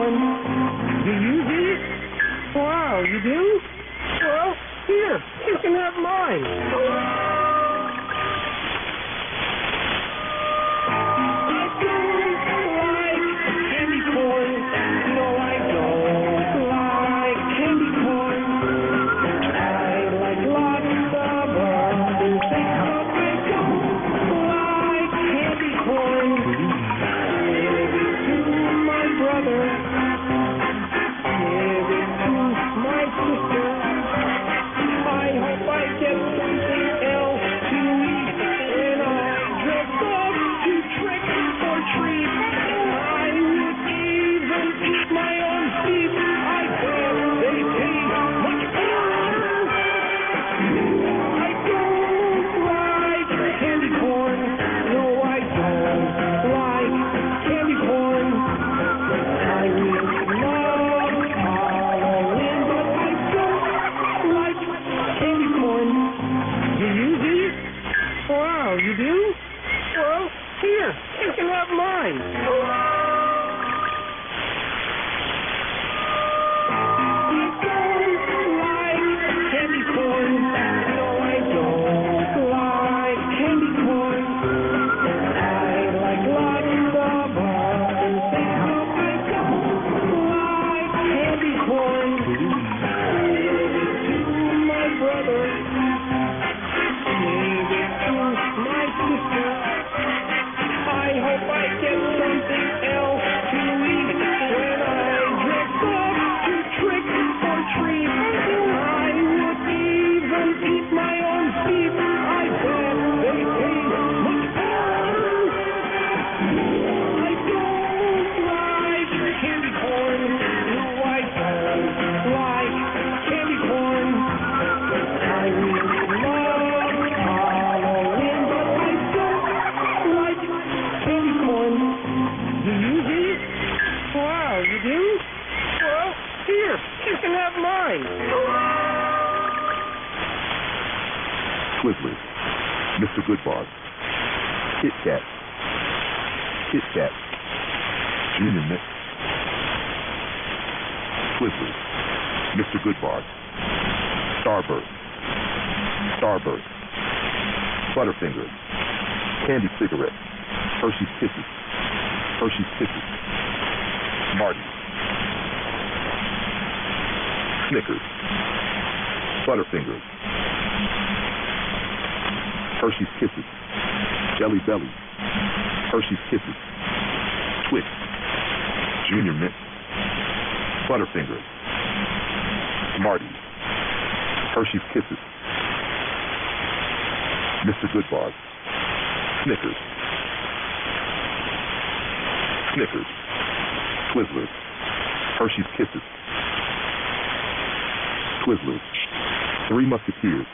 corn. Do you eat? Wow, you do? Well, here, you can have mine. Wow, you do? Well, here, you can have mine. Twizzlers, Mr. Goodbar, Kit Kat, Junior Mint, Twizzlers, Mr. Goodbar, Starburst, Butterfingers, Candy Cigarettes, Hershey's Kisses, Smarties, Snickers, Butterfingers, Hershey's Kisses, Jelly Belly, Hershey's Kisses, Twix, Junior Mint, Butterfingers, Smarties, Hershey's Kisses, Mr. Goodbar, Snickers, Twizzlers, Hershey's Kisses, Twizzlers, Three Musketeers,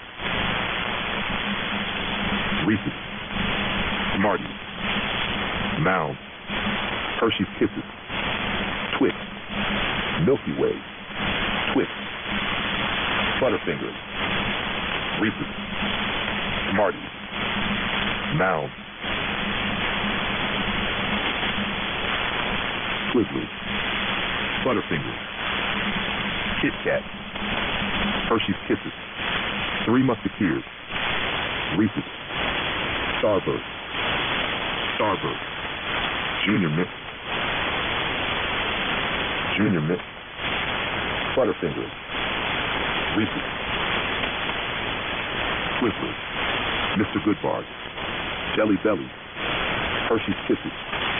Reese's, Smarties, Mounds, Hershey's Kisses, Twix, Milky Way, Twix, Butterfingers, Reese's, Smarties, Mounds, Twizzlers, Butterfingers, Kit Kat, Hershey's Kisses, Three Musketeers, Reese's, Starburst, Junior Mint, Butterfingers, Reese's, Twizzlers, Mr. Goodbar, Jelly Belly, Hershey's Kisses,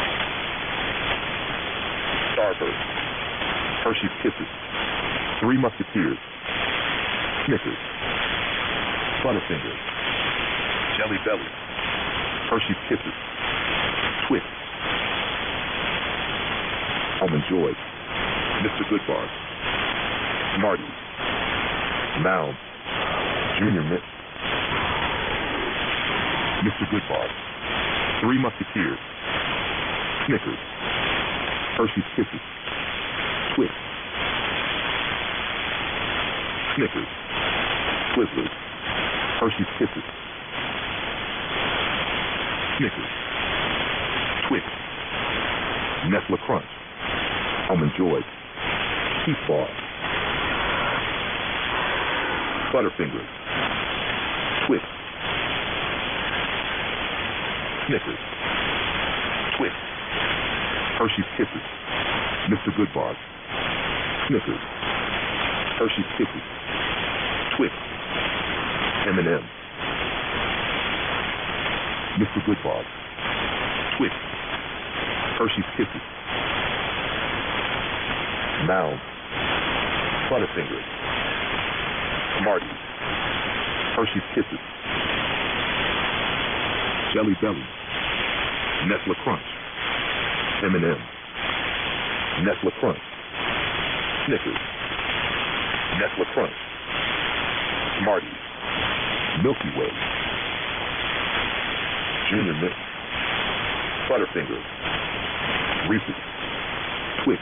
Starburst, Hershey's Kisses, Three Musketeers, Snickers, Butterfingers, Jelly Belly, Hershey's Kisses, Twix, Almond Joy, Mr. Goodbar, Smarties, Mounds, Junior Mint, Mr. Goodbar, Three Musketeers, Snickers, Hershey's Kisses, Twix, Snickers, Twizzlers, Hershey's Kisses, Snickers, Twix, Nestle Crunch, Almond Joy, Peach Bar, Butterfingers, Twix, Snickers, Twix, Hershey's Kisses, Mr. Goodbar, Snickers, Hershey's Kisses, Twix, M&M, Mr. Goodbar, Twix, Hershey's Kisses, Mound, Butterfingers, Smarties, Hershey's Kisses, Jelly Belly, Nestle Crunch, M&M, Nestle Crunch, Snickers, Nestle Crunch, Smarties, Milky Way, Junior Mint, Butterfingers, Reese's, Twix,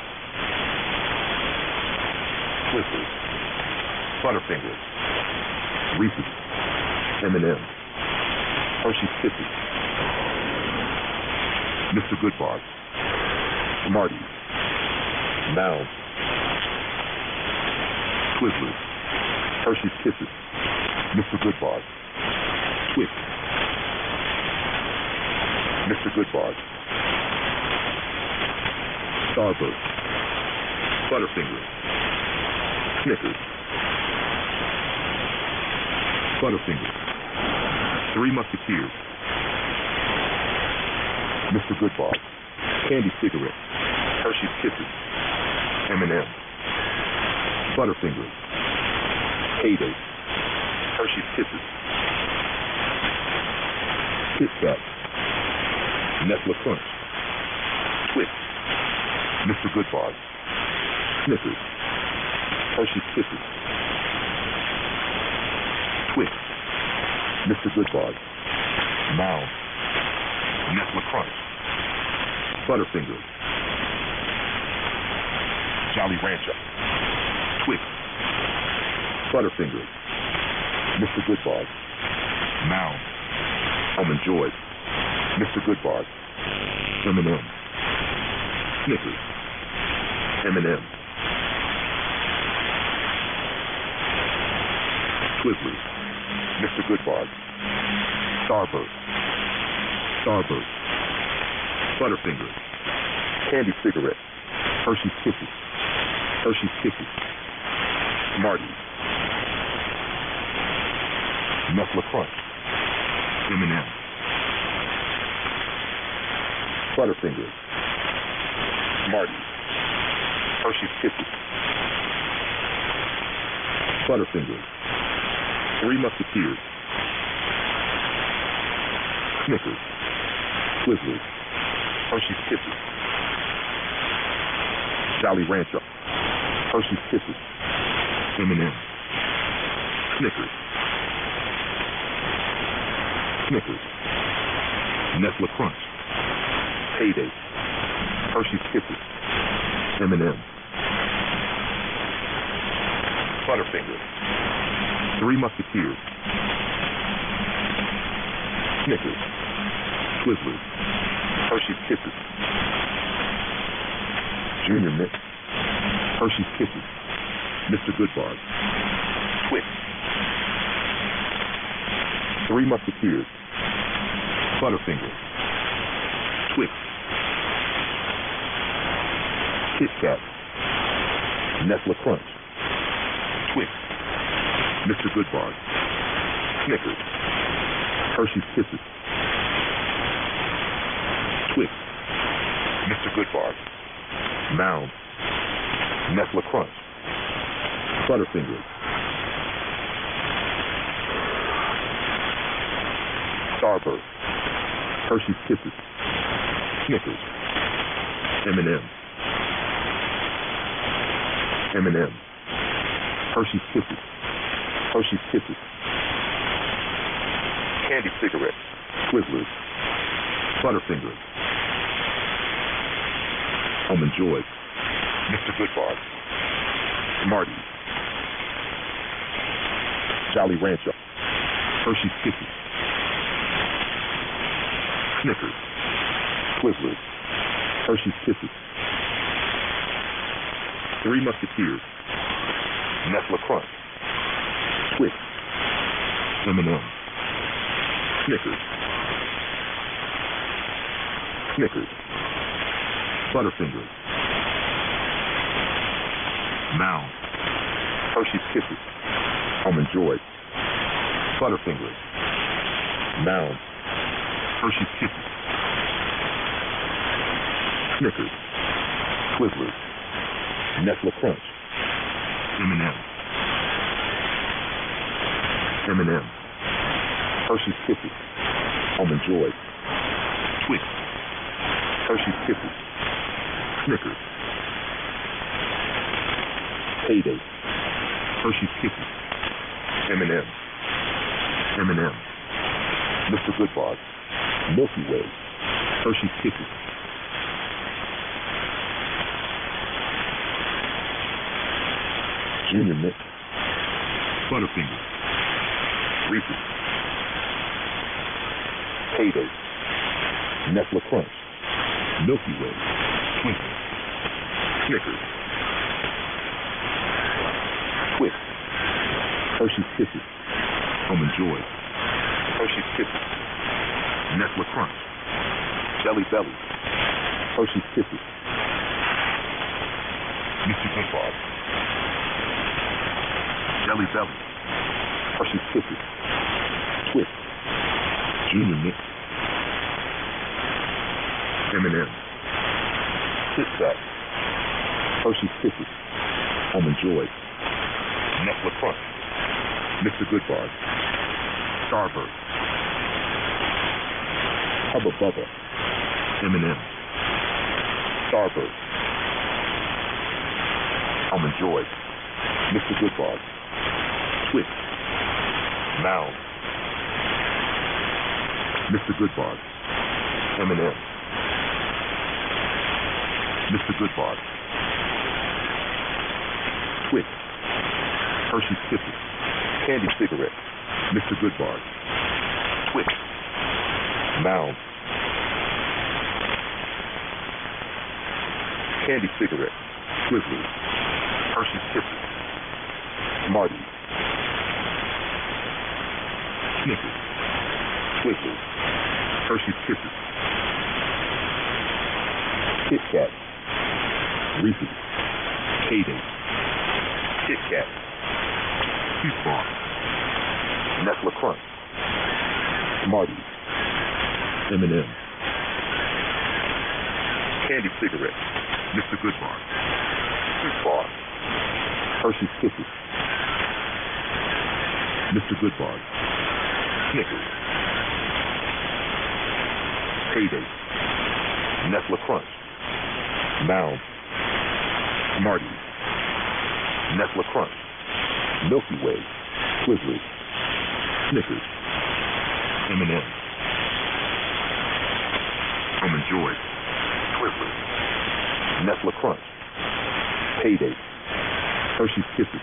Twizzlers, Butterfingers, Reese's, M&M, Hershey's Kisses, Mr. Goodbar, Smarties, Mounds, Twizzlers, Hershey's Kisses, Mr. Goodbar, Twix, Mr. Goodbar, Starburst, Butterfingers, Snickers, Butterfingers, Three Musketeers, Mr. Goodbar, Candy Cigarette, Hershey's Kisses, M&M, Butterfingers, Heyday, Hershey's Kisses, Kit Kat, Nestle Crunch, Twix, Mr. Goodbar, Snickers, Hershey's Kisses, Twix, Mr. Goodbar, Mound, Nestle Crunch, Butterfingers, Jolly Rancher, Twix, Butterfingers, Mr. Goodbar, Mound, Almond Joy, Mr. Goodbar, M&M, Snickers, M&M, Twizzlers, Mr. Goodbar, Starburst, Starburst, Butterfingers, Candy Cigarette, Hershey's Kisses, Hershey's Kisses, Smarties, Nestle Crunch, M&M, Butterfingers, Smarties, Hershey's Kisses, Butterfingers, Three Musketeers, Snickers, Twizzlers, Hershey's Kisses, Jolly Rancher, Hershey's Kisses, M&M, Snickers, Snickers, Nestle Crunch, Heyday, Hershey's Kisses, M&M, Butterfingers, Three Musketeers, Snickers, Twizzlers, Hershey's Kisses, Junior Mint, Hershey's Kisses, Mr. Goodbar, Twix, Three Musketeers, Butterfingers, Twix, Kit Kat, Nestle Crunch, Twix, Mr. Goodbar, Snickers, Hershey's Kisses, Twix, Mr. Goodbar, Mound, Nestle Crunch, Butterfingers, Starburst, Hershey's Kisses, Snickers, M&M, M&M, Hershey's Kisses, Hershey's Kisses, Candy Cigarette, Twizzlers, Butterfingers, Almond Joy, Mr. Goodbar, Smarties, Jolly Rancher, Hershey's Kisses, Snickers, Twizzlers, Hershey's Kisses, Three Musketeers, Nestle Crunch, Twix, M&M, Snickers, Snickers, Butterfingers, Mound, Hershey's Kisses, Almond Joy, Butterfingers, Mound, Hershey's Kisses, Snickers, Twizzlers, Nestle Crunch, M&M, M&M, Hershey's Kisses, Almond Joy, Twix, Hershey's Kisses, Snickers, Payday, Hershey's Kisses, M&M, M&M, Mr. Goodbar, Milky Way, Hershey's Kisses, Junior Mint, Butterfingers, Reese's, Payday, Nestle Crunch, Milky Way, Twinkles, Snickers, Twix, Hershey's Kisses, Almond Joy, Hershey's Kisses, Nestle Crunch, Jelly Belly, Hershey's Kisses, Mr. Goodbar, Jelly Belly, Hershey's Kisses, Twix, Junior Mint, M&M, Kit Kat, Hershey's Kisses, Almond Joy, Nestle Crunch, Mr. Goodbar, Starburst, Hubba Bubba, M&M, Starburst, Almond Joy, Mr. Goodbar, Twix, Mound, Mr. Goodbar, M&M, Mr. Goodbar, Twix, Hershey's Kisses, Candy Cigarette, Mr. Goodbar, Twix, Mound, Candy Cigarette, Twizzlers, Hershey's Kisses, Smarties, Snickers, Twizzlers, Hershey's Kisses, Kit Kat, Reese's, Payday, Kit Kat, Peach Bar, Nestle Crunch, Smarties, M&M, Candy Cigarette, Mr. Goodbar, Peach Bar, Hershey's Kisses, Mr. Goodbar, Snickers, Payday, Nestle Crunch, Mound, Smarties, Nestle Crunch, Milky Way, Twizzlers, Snickers, M&M, Almond Joy, Twizzlers, Nestle Crunch, Payday, Hershey's Kisses,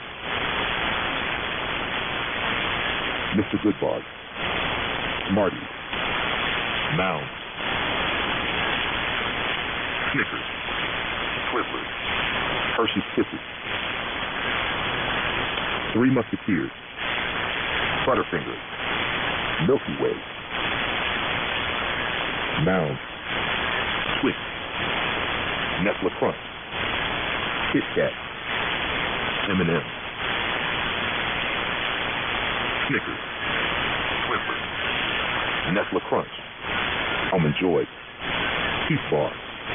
Mr. Goodbar, Smarties, Mound, Snickers, Twizzlers, Hershey's Kisses, Three Musketeers, Butterfingers, Milky Way, Mound, Twix, Nestle Crunch, Kit Kat, M&M, Snickers, Twizzlers, Nestle Crunch, Almond Joy, Peach Bar,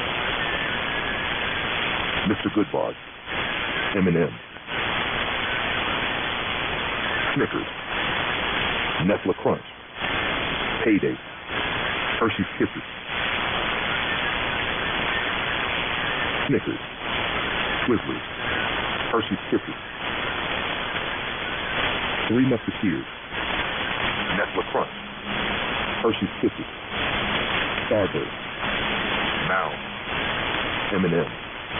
Mr. Goodbar, M&M, Snickers, Nestle Crunch, Payday, Hershey's Kisses, Snickers, Twizzlers, Hershey's Kisses, Three Musketeers, Nestle Crunch, Hershey's Kisses, Starburst, Mound, M&M,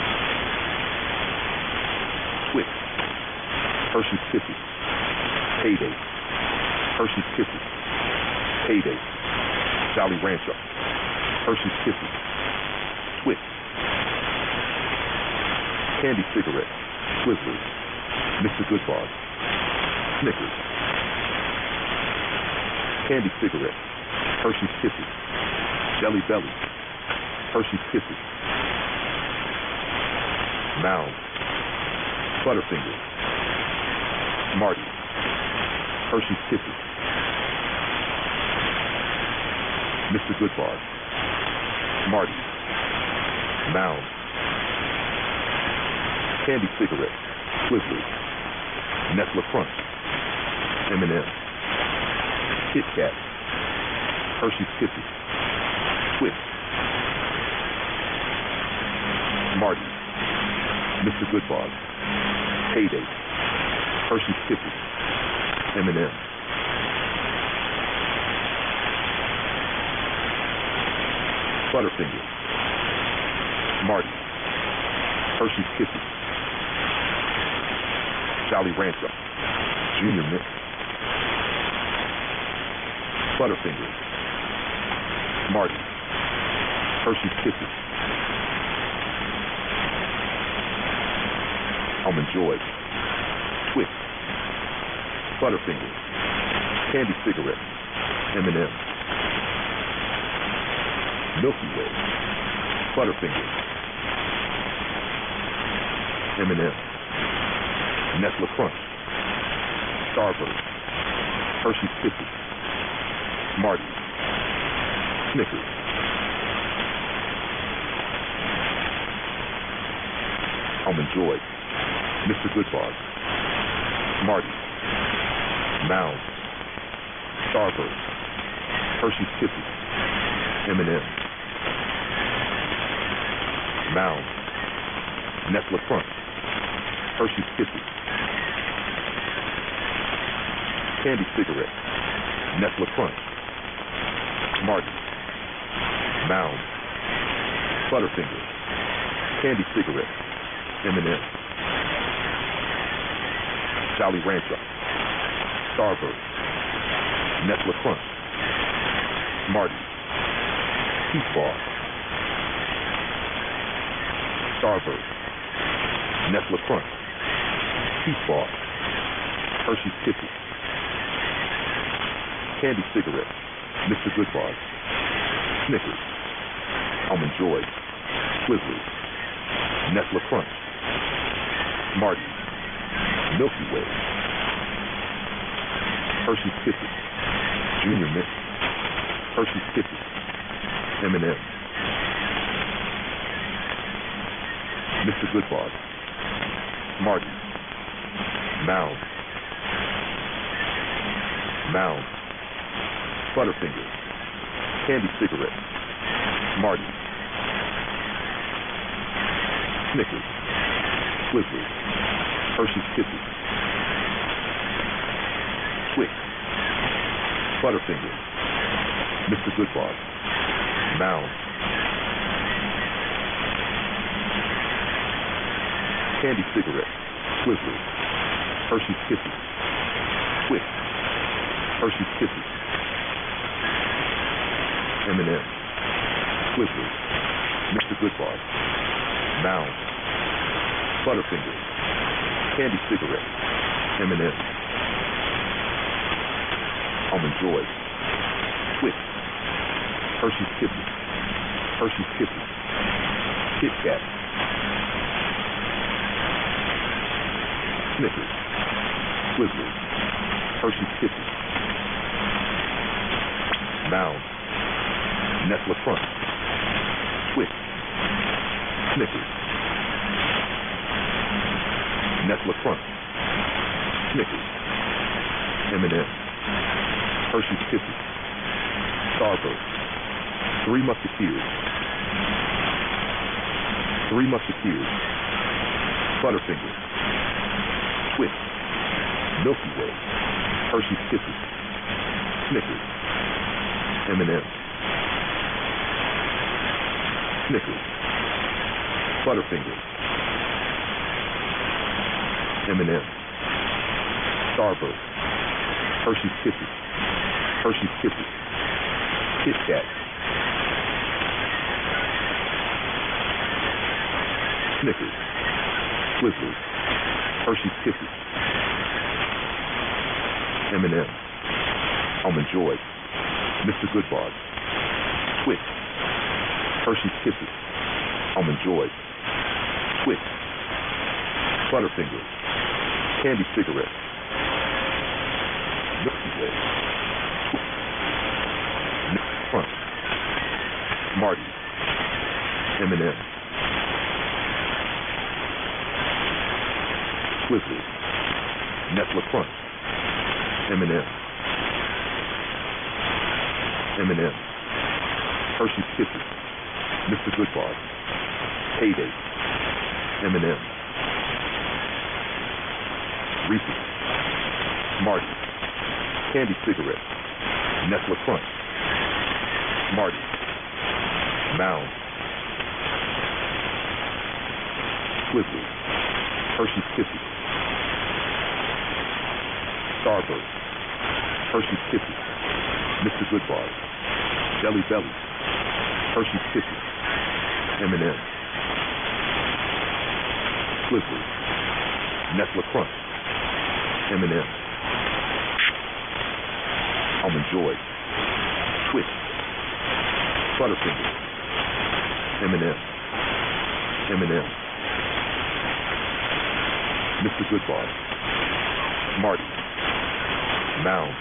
Twix, Hershey's Kisses, Payday, Hershey's Kisses, Payday, Jolly Rancher, Hershey's Kisses, Twix, Candy cigarettes, Twizzlers, Mr. Goodbar, Snickers. Candy cigarettes, Hershey's Kisses, Jelly Belly, Hershey's Kisses, Mounds, Butterfingers, Smarties, Hershey's Kisses, Mr. Goodbar, Smarties, Mounds, Candy cigarettes, Twizzlers, Nestle Crunch, M&M, Kit Kat, Hershey's Kisses, Twix, Smarties, Mr. Goodbar, Payday, Hershey's Kisses, M&M, Butterfingers, Smarties, Hershey's Kisses, Jolly Rancher, Junior Mint, Butterfingers, Smarties, Hershey's Kisses, Almond Joy, Twix, Butterfingers, Candy cigarettes, M&M, Milky Way, Butterfingers, M&M, Nestle Crunch, Starburst, Hershey's Kisses, Smarties, Snickers, Almond Joy, Mr. Goodbar, Smarties, Mounds, Starburst, Hershey's Kisses, M&M, Mounds, Nestle Crunch, Hershey's Kisses, Candy cigarettes, Nestle Crunch, Smarties, Mounds, Butterfingers, Candy cigarettes, M&M, Jolly Rancher, Starburst, Nestle Crunch, Smarties, Peach Bar, Starburst, Nestle Crunch, Peach Bar, Hershey's Kisses, Candy cigarettes, Mr. Goodbar, Snickers, Almond Joy, Twizzlers, Nestle Crunch, Smarties, Milky Way, Hershey's Kisses, Junior Mint, Hershey's Kisses, M&M, Mr. Goodbar, Smarties, Mounds, Butterfingers, Candy cigarettes, Smarties, Snickers, Twizzlers, Hershey's Kisses, Twix, Butterfingers, Mr. Goodbar, Mounds, Candy cigarettes, Twizzlers, Hershey's Kisses, Twix, Hershey's Kisses, M&M, Twizzlers, Mr. Goodbar, Mounds, Butterfingers, Candy cigarettes, M&M, Almond Joy, Twix, Hershey's Kisses, Kit Kat, Snickers, Twizzlers, Hershey's Kisses, Mounds, Nestle Crunch, Twix, Snickers, Nestle Crunch, Snickers, M&M, Hershey's Kisses, Starburst, Three Musketeers, Butterfingers, Twix, Milky Way, Hershey's Kisses, Snickers, M&M, Snickers, Butterfingers, M&M, Starburst, Hershey's Kisses, Kit Kat, Snickers, Twizzlers, Hershey's Kisses, M&M's, Almond Joy, Mr. Goodbar, Twix, Hershey's Kisses, Almond Joy, Twix, Butterfingers, Candy Cigarettes, Milky Way, Crunch, Smarties, M&M's, Twizzlers, Nestle Crunch, M&M's, M&M's, Hershey's Kisses, Mr. Goodbar, Payday, M&M's, Reese's, Smarties, Candy Cigarettes, Nestle Crunch, Smarties, Mounds, Twizzlers, Hershey's Kisses, Starburst, Hershey's Kisses, Mr. Goodbar, Jelly Belly, Hershey's Kisses, M&M's, Twizzlers, Nestle Crunch, M&M's, Almond Joy, Twix, Butterfingers, M&M's, M&M's, Mr. Goodbar, Smarties, Mounds,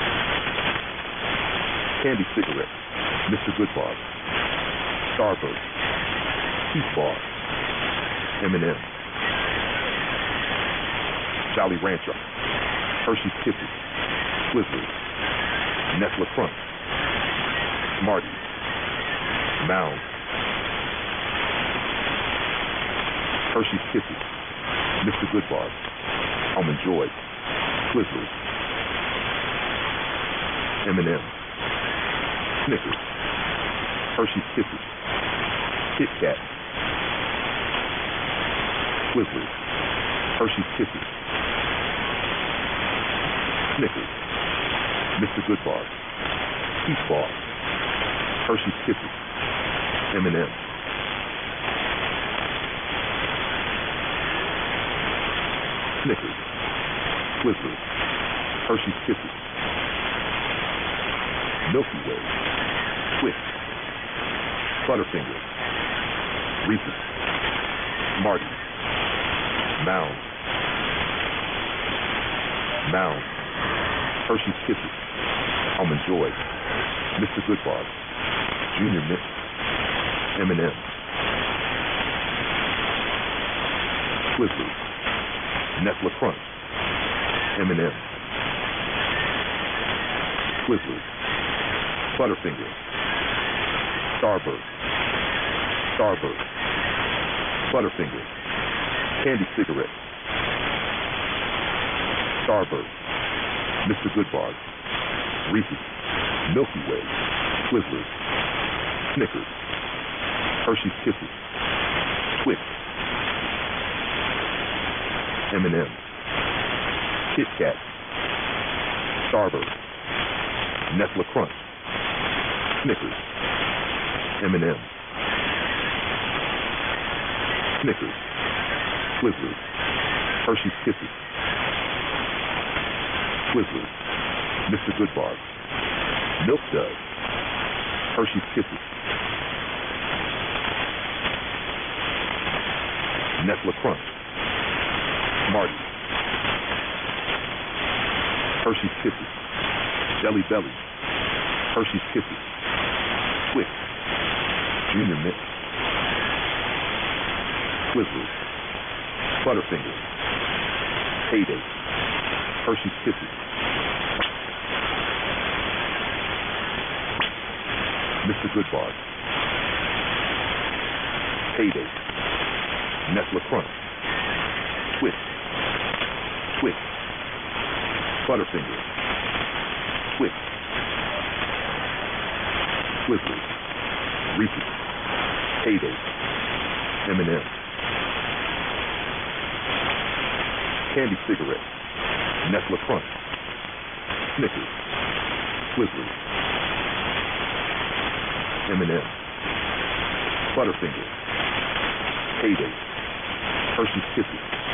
Candy Cigarettes, Mr. Goodbar, Starburst, Peach Bar, M&M's, Jolly Rancher, Hershey's Kisses, Twizzlers, Nestle Crunch, Smarties, Mounds, Hershey's Kisses, Mr. Goodbar, Almond Joy, Twizzlers, M&M's, Snickers, Hershey's Kisses, Kit Kat, Twizzlers, Hershey's Kisses, Snickers, Mr. Goodbar, Peach Bar, Hershey's Kisses, M&M's, Snickers, Twizzlers, Hershey's Kisses, Milky Way, Twix, Butterfingers, Reese's, Smarties, Mounds, Hershey's Kisses, Almond Joy, Mr. Goodbar, Junior Mints, M&M's, Twizzlers, Nestle Crunch, M&M's, Twizzlers, Butterfingers, Starburst, Butterfingers, Candy Cigarettes, Starburst, Mr. Goodbar, Reese's, Milky Way, Twizzlers, Snickers, Hershey's Kisses, Twix, M&M's, Kit Kat, Starburst, Nestle Crunch, Snickers, M&M's, Snickers, Twizzlers, Hershey's Kisses, Twizzlers, Mr. Goodbar, Milk Duds, Hershey's Kisses, Nestle Crunch, Smarties, Hershey's Kisses, Jelly Belly, Hershey's Kisses, Twix, Junior Mints, Twizzlers, Butterfingers, Payday, Hershey's Kisses, Mr. Goodbar, Payday, Nestle Crunch, Twix, Butterfingers, Twix, Twizzlers, Reese's, Payday, M&M's, Candy Cigarettes, Nestle Crunch, Snickers, Twizzlers, M&M's, Butterfingers, Payday, Hershey's Kisses,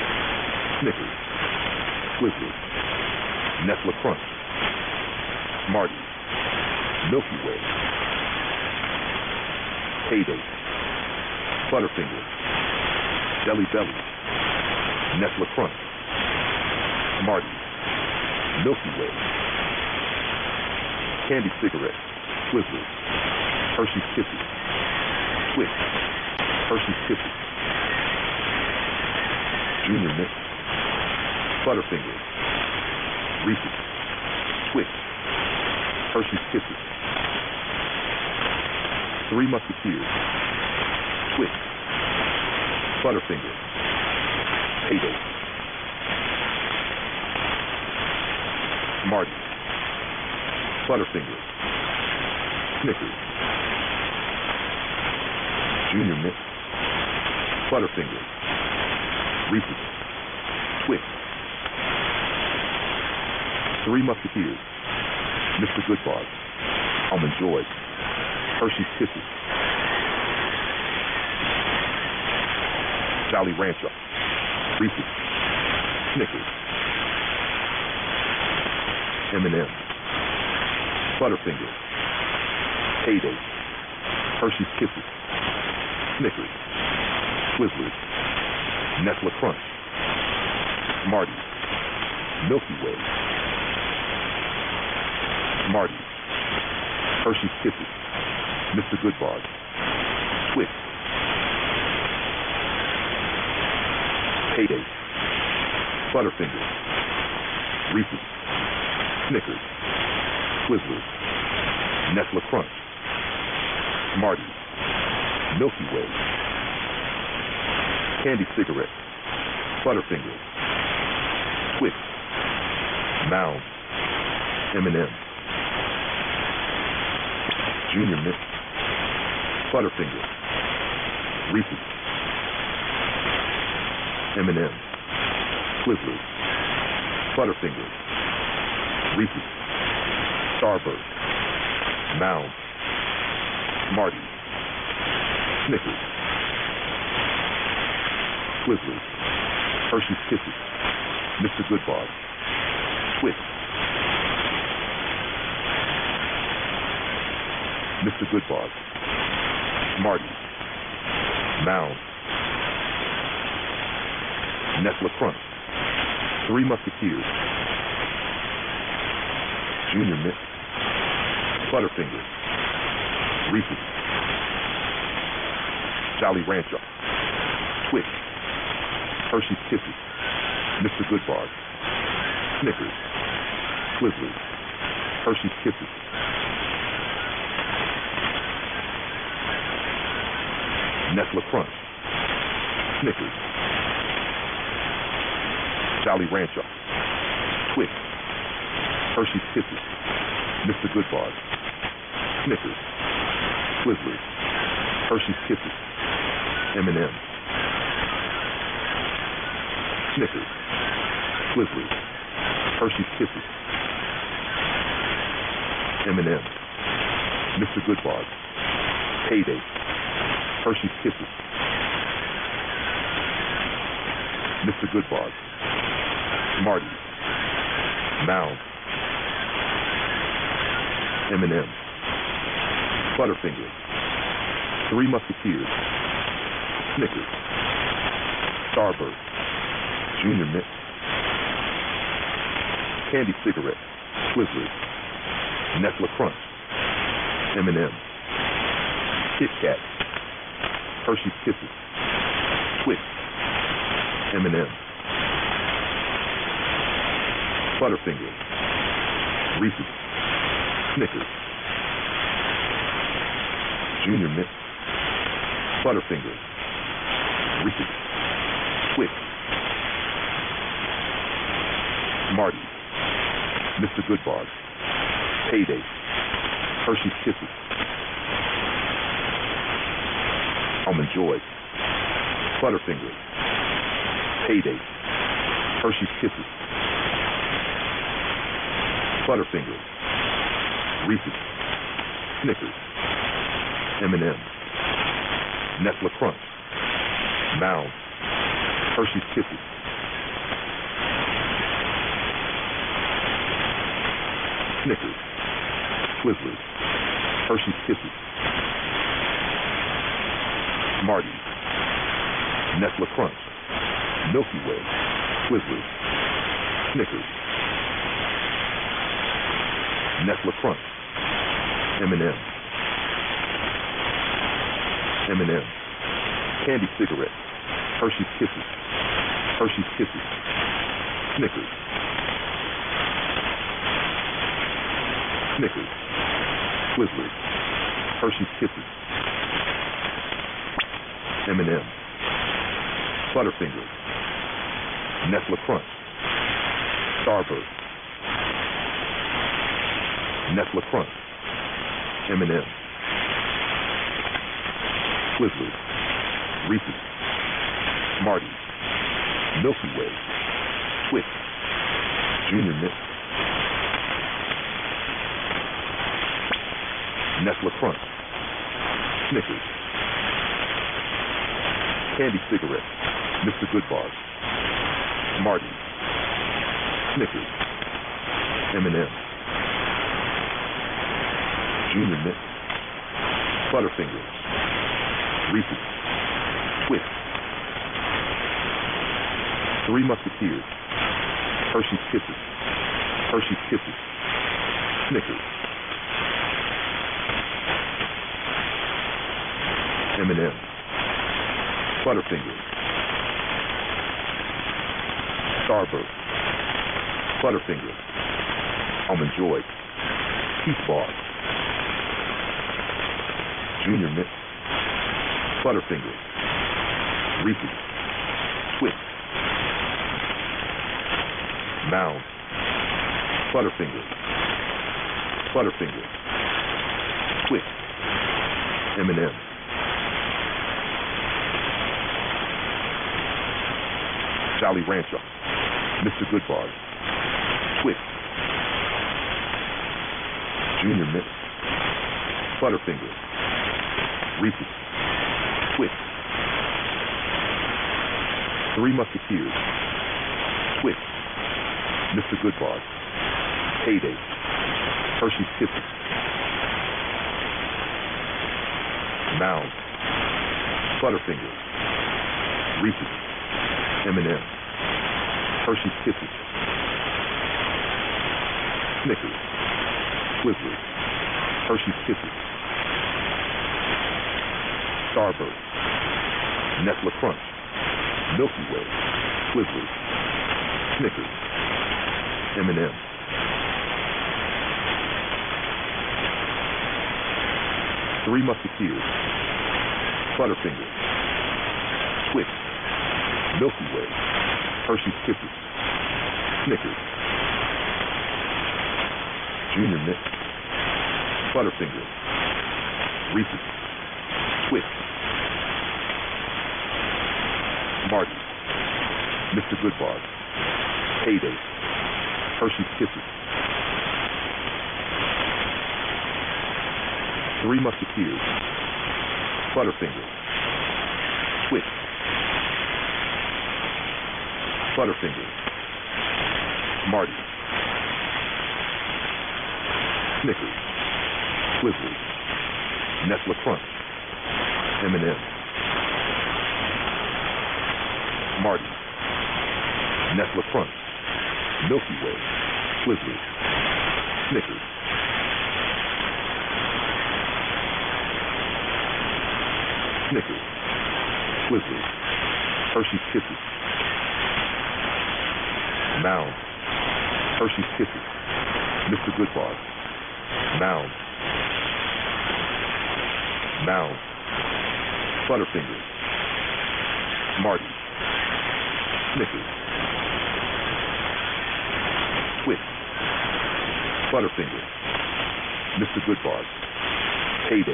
Snickers, Twizzlers, Nestle Crunch, Smarties, Milky Way, Payday, Butterfingers, Jelly Bellies, Nestle Crunch, Smarties, Milky Way, Candy Cigarettes, Twizzlers, Hershey's Kisses, Twix, Hershey's Kisses, Junior Mints, Butterfingers, Reese's, Twix, Hershey's Kisses, Three Musketeers, Twix, Butterfingers, Payday, Smarties, Butterfingers, Snickers, Junior Mints, Butterfingers, Reese's, Twix, Three Musketeers, Mr. Goodbar, Almond Joy, Hershey's Kisses, Jolly Rancher, Reese's, Snickers, M&M's, Butterfingers, Payday, Hershey's Kisses, Snickers, Twizzlers, Nestle Crunch, Smarties, Milky Way, Smarties, Hershey's Kisses, Mr. Goodbar, Twix, Payday, Butterfingers, Reese's, Snickers, Twizzlers, Nestle Crunch, Smarties, Milky Way, Candy Cigarettes, Butterfingers, Twix, Mounds, M&M's, Junior Mints, Butterfingers, Reese's, M&M's, Twizzlers, Butterfingers, Reese's, Starburst, Mounds, Smarties, Snickers, Twizzlers, Hershey's Kisses, Mr. Goodbar, Twix, Mr. Goodbar, Smarties, Mounds, Nestle Crunch, Three Musketeers, Junior Mints, Butterfingers, Reese's, Jolly Rancher, Twix, Hershey's Kisses, Mr. Goodbar, Snickers, Twizzlers, Hershey's Kisses, Nestle Crunch, Snickers, Jolly Rancher, Twix, Hershey's Kisses, Mr. Goodbar, Snickers, Twizzlers, Hershey's Kisses, M&M's, Snickers, Twizzlers, Hershey's Kisses, M&M's, Mr. Goodbar, Payday, Hershey's Kisses, Mr. Goodbar, Smarties, Mounds, M&M's, Butterfingers, Three Musketeers, Snickers, Starburst, Junior Mints, Candy Cigarettes, Twizzlers, Nestle Crunch, M&M's, Kit Kat, Hershey's Kisses, Twix, M&M's, Butterfingers, Reese's, Snickers, Junior Mints, Butterfingers, Reese's, Twix, Smarties, Mr. Goodbar, Payday, Hershey's Kisses, Almond Joy, Butterfingers, Payday, Hershey's Kisses, Butterfingers, Reese's, Snickers, M&M's, Nestle Crunch, Mounds, Hershey's Kisses, Twizzlers, Hershey's Kisses, Smarties, Nestle Crunch, Milky Way, Twizzlers, Snickers, Nestle Crunch, M&M, M&M, Candy Cigarettes, Hershey's Kisses, Hershey's Kisses, Snickers, Snickers, Twizzlers, Hershey's Kisses, M&M, Butterfingers, Nestle Crunch, Starburst, Nestle Crunch, M&M, Twizzlers, Reese's, Smarties, Milky Way, Twix, Junior Mint, Nestle Crunch, Snickers, Candy Cigarettes, Mr. Goodbar, Smarties, Snickers, M&M, Junior Mint, Butterfingers, Reese's, Twix, Three Musketeers, Hershey's Kisses, Hershey's Kisses, Snickers, M&M, Butterfingers, Starburst, Butterfingers, Almond Joy, Peach Bars, Junior Mint, Butterfingers, Reese's, Twix, Mound, Butterfingers, Butterfingers, Twix, M&M, Jolly Rancher, Mr. Goodbar, Twix, Junior Mint, Butterfingers, Reese's, Twix, Three Musketeers, Twix, Mr. Goodbar, Payday, Hershey's Kisses, Mound, Butterfingers, Reese's, M&M, Hershey's Kisses, Snickers, Twizzlers, Hershey's Kisses, Starburst, Nestle Crunch, Milky Way, Twizzlers, Snickers, M&M, Three Musketeers, Butterfingers, Twix, Milky Way, Hershey's Kisses, Snickers, Junior Mint, Butterfingers, Reese's, Twix, Smarties, Mr. Goodbar, Payday, Hershey's Kisses, Three Musketeers, Butterfingers, Twix, Butterfingers, Smarties, Snickers, Twizzlers, Nestle Crunch, M&M, Smarties, Nestle Crunch, Milky Way, Twizzlers, Snickers, Snickers, Twizzlers, Hershey's Kisses, Mound, Hershey's Kisses, Mr. Goodbar, Mound, Mound, Butterfingers, Smarties, Snickers, Twix, Butterfingers, Mr. Goodbar, Payday,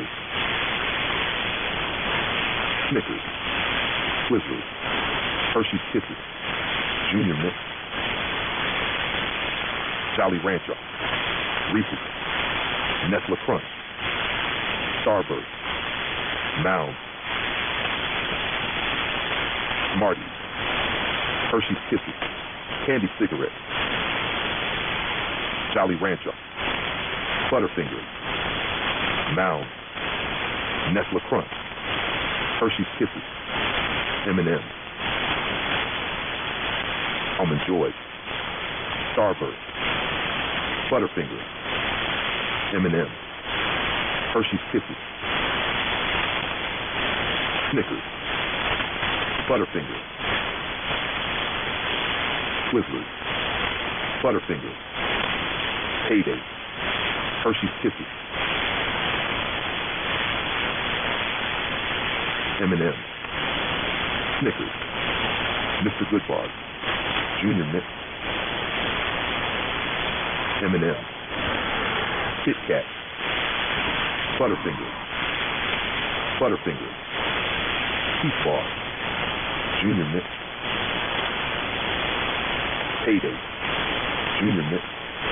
Snickers, Twizzlers, Hershey's Kisses, Junior Mint, Jolly Rancher, Reese's, Nestle Crunch, Starburst, Mound, Smarties, Hershey's Kisses, Candy Cigarettes, Jolly Rancher, Butterfingers, Mounds, Nestle Crunch, Hershey's Kisses, M&M's, Almond Joy, Starburst, Butterfingers, M&M's, Hershey's Kisses, Snickers, Butterfingers, Twizzlers, Butterfingers, Payday, Hershey's Kisses, M&M's, Snickers, Mr. Goodbar, Junior Mints, M&M's, Kit Kat, Butterfingers, Peach Bar, Junior Mints, Payday, Junior Mints,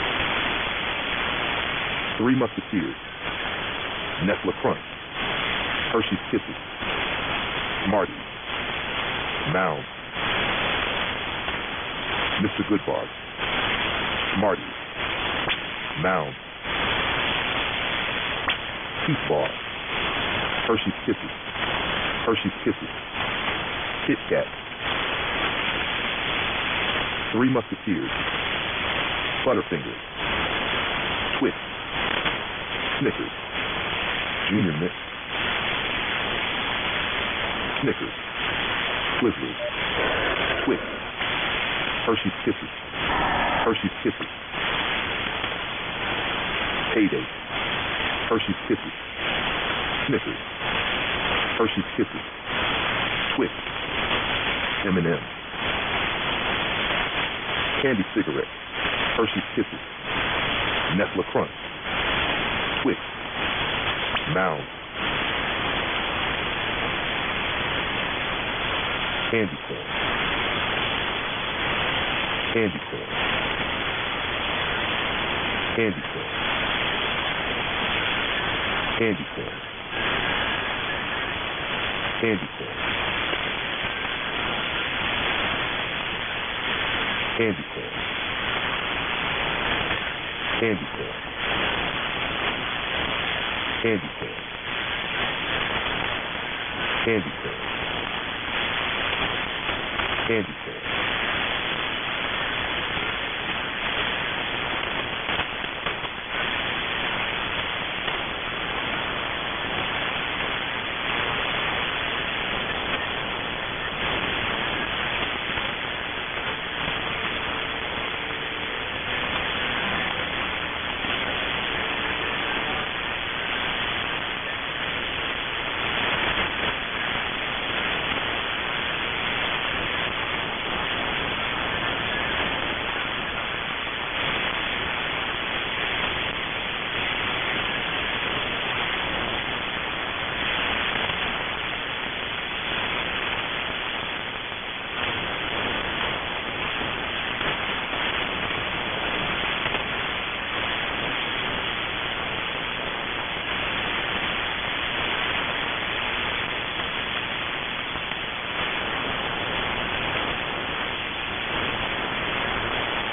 Three Musketeers, Nestle Crunch, Hershey's Kisses, Smarties, Mounds, Mr. Goodbar, Smarties, Mounds, Peach Bar, Hershey's Kisses, Kit Kat, Three Musketeers, Butterfingers, Twix, Snickers, Junior Mints, Snickers, Twizzlers, Twix, Hershey's Kisses, Payday, Hershey's Kisses, Snickers, Hershey's Kisses, Twix, M&M's, Candy Cigarettes, Hershey's Kisses, Nestle Crunch, Twix, Mounds, Candy corn, Candy corn, Candy corn, Candy corn, Candy corn, Candy corn, Candy corn, Candy corn, Candy corn, Candy corn,